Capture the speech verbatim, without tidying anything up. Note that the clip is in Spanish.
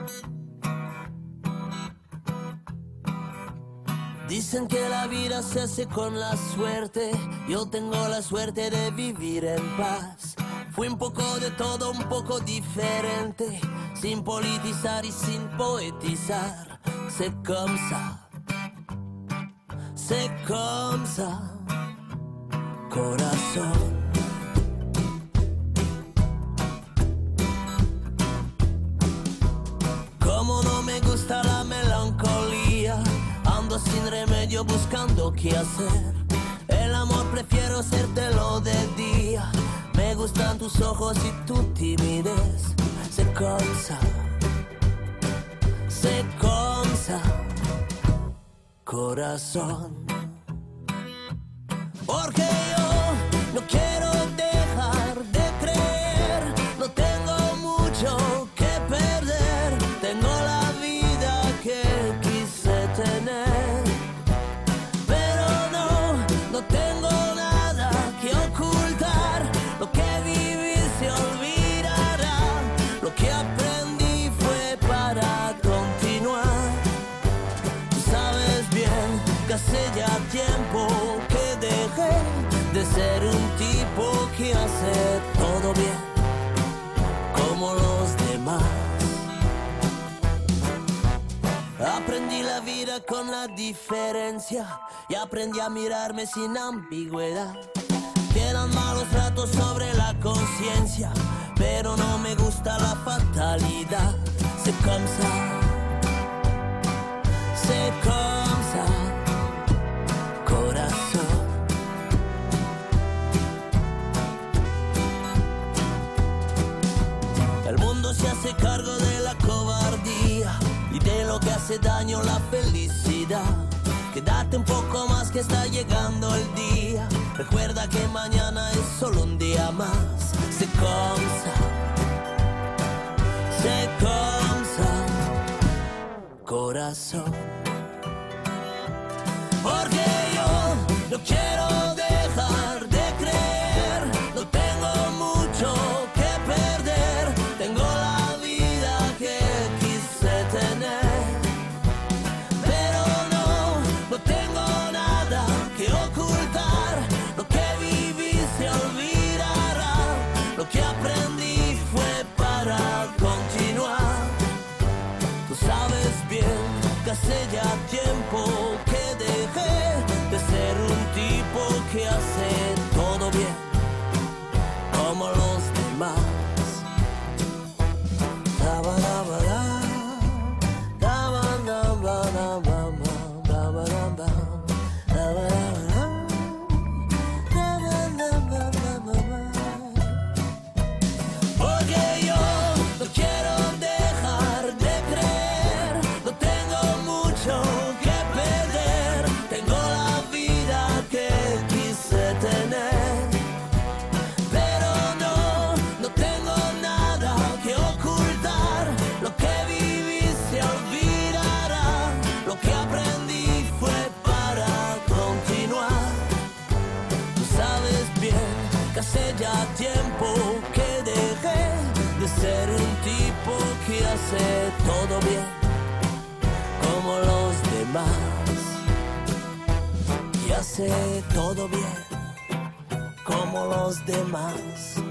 Dicen que la vida se hace con la suerte. Yo tengo la suerte de vivir en paz. Fui un poco de todo, un poco diferente, sin politizar y sin poetizar. C'est comme ça, c'est comme ça, corazón. Como no me gusta la melancolía, ando sin remedio buscando qué hacer. El amor prefiero hacértelo de día. Me gustan tus ojos y tu timidez. C'est comme ça, c'est comme ça, corazón. Porque yo no quiero dejar de creer. No tengo mucho que perder. Tengo la vida que quise tener. Pero no, no tengo nada que ocultar. Lo que viví se olvidará. Lo que aprendí fue para continuar. Tú sabes bien que hace ya tiempo que dejé de ser un tipo que hace todo bien, como los demás. Aprendí la vida con la diferencia y aprendí a mirarme sin ambigüedad. Quedan malos ratos sobre la conciencia, pero no me gusta la fatalidad. C'est comme ça, c'est comme ça, corazón. El mundo se hace cargo de la cobardía y de lo que hace daño la felicidad. Quédate un poco más que está llegando el día. Recuerda que mañana es solo un día más. C'est comme ça, c'est comme ça, corazón. Porque yo no quiero dejar de creer. No tengo mucho que perder. Tengo la vida que quise tener. Pero no, no tengo nada que ocultar. Lo que viví se olvidará. Lo que aprendí fue para continuar. Tú sabes bien que hace ya tiempo que dejé de ser un tipo que hace todo bien, como los demás. Tabarabara, tabarabara, tabarabara, tabarabara, tabarabara. Porque yo no quiero dejar de creer. No tengo mucho que perder. Tengo la vida que quise tener. Pero no, no tengo nada que ocultar. Lo que viví se olvidará. Lo que aprendí fue para continuar. Tú sabes bien que hace ya tiempo que dejé de ser un tipo que hace todo bien, como los demás. Y hace todo bien, como los demás.